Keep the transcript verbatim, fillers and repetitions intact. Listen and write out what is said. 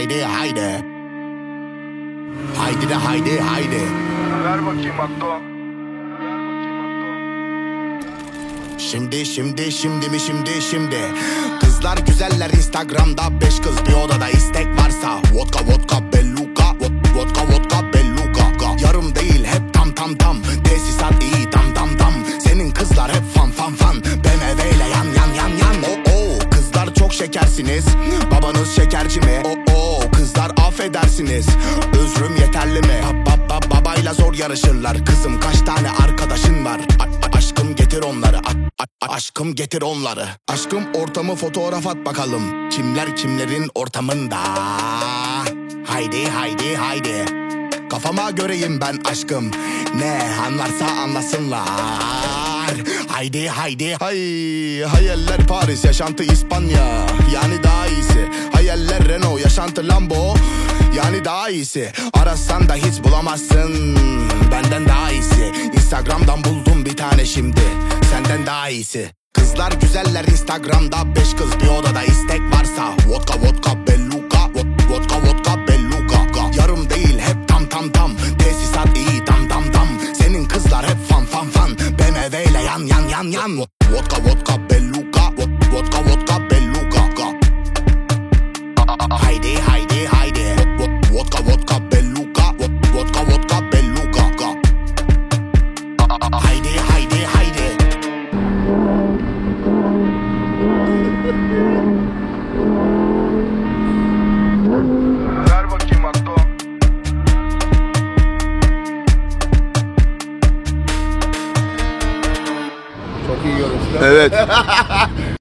haydi haydi. Haydi de haydi haydi. Ver bakayım Akdo. Şimdi şimdi şimdi mi şimdi şimdi. Kızlar güzeller Instagram'da, beş kız bir odada, istek varsa vodka vodka belluka, vodka vodka belluka. Yarım değil hep tam tam tam, tesisat iyi tam tam tam. Senin kızlar hep fan fan fan, B M W ile yan yan yan yan. Oh oh kızlar çok şekersiniz, babanız şekerci mi? Oh oh kızlar affedersiniz, özrüm yeterli mi? Ba, ba, ba, babayla zor yarışırlar, kızım kaç tane arkadaşın var? A, aşkım getir onları, a, a, aşkım getir onları. Aşkım ortamı fotoğraf at bakalım, kimler kimlerin ortamında. Haydi haydi haydi, kafama göreyim ben aşkım, ne anlarsa anlasınlar. Haydi haydi hay, hayaller Paris, yaşantı İspanya, yani daha iyisi. Hayaller Renault, yaşantı Lambo, yani daha iyisi. Arasan da hiç bulamazsın benden daha iyisi. Instagram'dan buldum bir tane şimdi, senden daha iyisi. Kızlar güzeller Instagram'da, beş kız bir odada, istek varsa vodka vodka belluka, vodka vodka belluka. Yarım değil hep tam tam tam, tesisat iyi tam tam tam. Senin kızlar hep fan fan fan, B M W ile yan yan yan yan. Vodka vodka belluka, vodka vodka belluka. Haydi haydi haydi, vodka vodka belluka, vodka vodka belluka. Haydi haydi haydi. Ver bakayım Akdo. Çok iyi görüntüler. Evet.